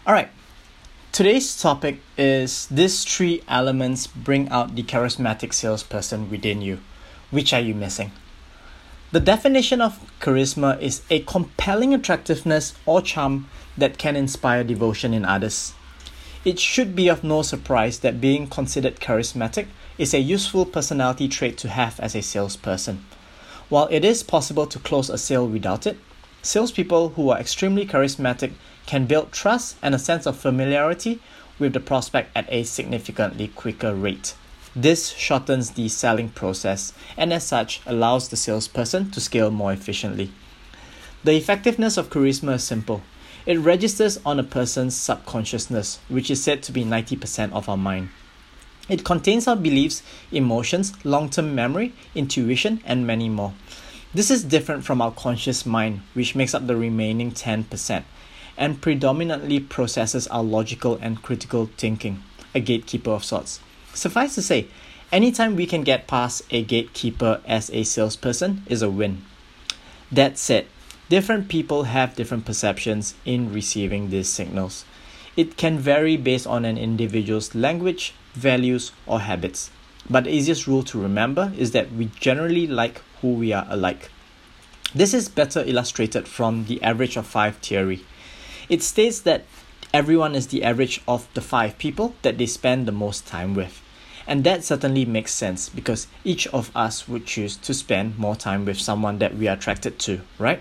Alright, today's topic is these three elements bring out the charismatic salesperson within you. Which are you missing? The definition of charisma is a compelling attractiveness or charm that can inspire devotion in others. It should be of no surprise that being considered charismatic is a useful personality trait to have as a salesperson. While it is possible to close a sale without it, salespeople who are extremely charismatic can build trust and a sense of familiarity with the prospect at a significantly quicker rate. This shortens the selling process and as such allows the salesperson to scale more efficiently. The effectiveness of charisma is simple. It registers on a person's subconsciousness, which is said to be 90% of our mind. It contains our beliefs, emotions, long-term memory, intuition, and many more. This is different from our conscious mind, which makes up the remaining 10%, and predominantly processes our logical and critical thinking, a gatekeeper of sorts. Suffice to say, anytime we can get past a gatekeeper as a salesperson is a win. That said, different people have different perceptions in receiving these signals. It can vary based on an individual's language, values, or habits. But the easiest rule to remember is that we generally like who we are alike. This is better illustrated from the average of 5 theory. It states that everyone is the average of the 5 people that they spend the most time with. And that certainly makes sense because each of us would choose to spend more time with someone that we are attracted to, right?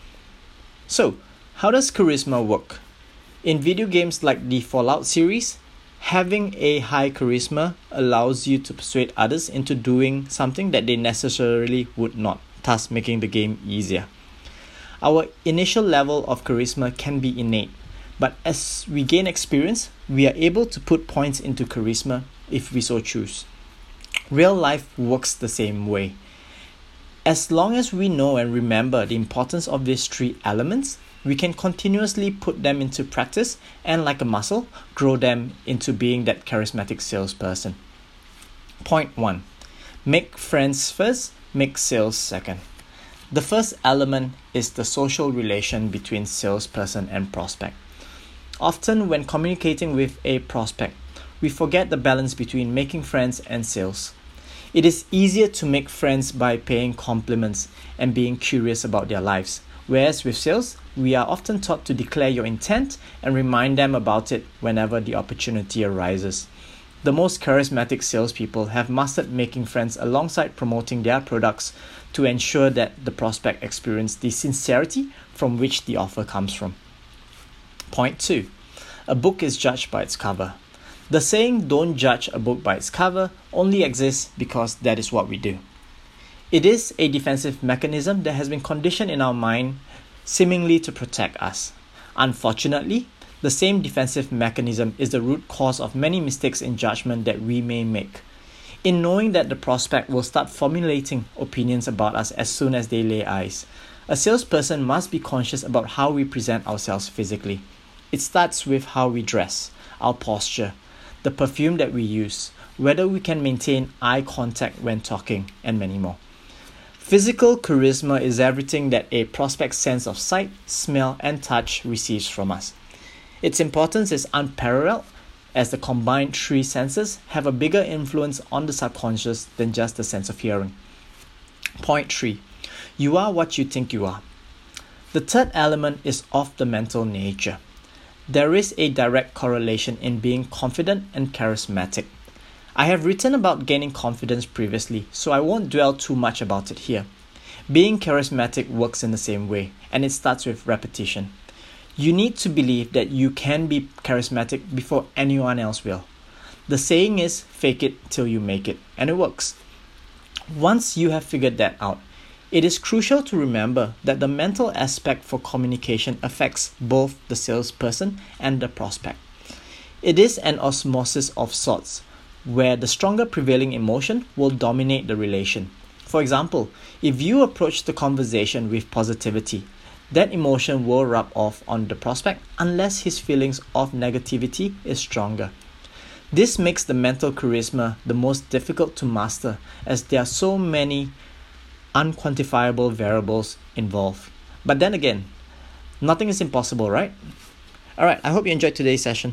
So, how does charisma work? In video games like the Fallout series, having a high charisma allows you to persuade others into doing something that they necessarily would not, thus making the game easier. Our initial level of charisma can be innate, but as we gain experience, we are able to put points into charisma if we so choose. Real life works the same way. As long as we know and remember the importance of these 3 elements, we can continuously put them into practice and, like a muscle, grow them into being that charismatic salesperson. Point 1. Make friends first, make sales second. The first element is the social relation between salesperson and prospect. Often when communicating with a prospect, we forget the balance between making friends and sales. It is easier to make friends by paying compliments and being curious about their lives, whereas with sales, we are often taught to declare your intent and remind them about it whenever the opportunity arises. The most charismatic salespeople have mastered making friends alongside promoting their products to ensure that the prospect experiences the sincerity from which the offer comes from. Point 2. A book is judged by its cover. The saying, "Don't judge a book by its cover," only exists because that is what we do. It is a defensive mechanism that has been conditioned in our mind seemingly to protect us. Unfortunately, the same defensive mechanism is the root cause of many mistakes in judgment that we may make. In knowing that the prospect will start formulating opinions about us as soon as they lay eyes, a salesperson must be conscious about how we present ourselves physically. It starts with how we dress, our posture, the perfume that we use, whether we can maintain eye contact when talking, and many more. Physical charisma is everything that a prospect's sense of sight, smell, and touch receives from us. Its importance is unparalleled as the combined 3 senses have a bigger influence on the subconscious than just the sense of hearing. Point 3. You are what you think you are. The third element is of the mental nature. There is a direct correlation in being confident and charismatic. I have written about gaining confidence previously, so I won't dwell too much about it here. Being charismatic works in the same way, and it starts with repetition. You need to believe that you can be charismatic before anyone else will. The saying is, fake it till you make it, and it works. Once you have figured that out, it is crucial to remember that the mental aspect for communication affects both the salesperson and the prospect. It is an osmosis of sorts, where the stronger prevailing emotion will dominate the relation. For example, if you approach the conversation with positivity, that emotion will rub off on the prospect unless his feelings of negativity is stronger. This makes the mental charisma the most difficult to master as there are so many unquantifiable variables involved. But then again, nothing is impossible, right? All right, I hope you enjoyed today's session.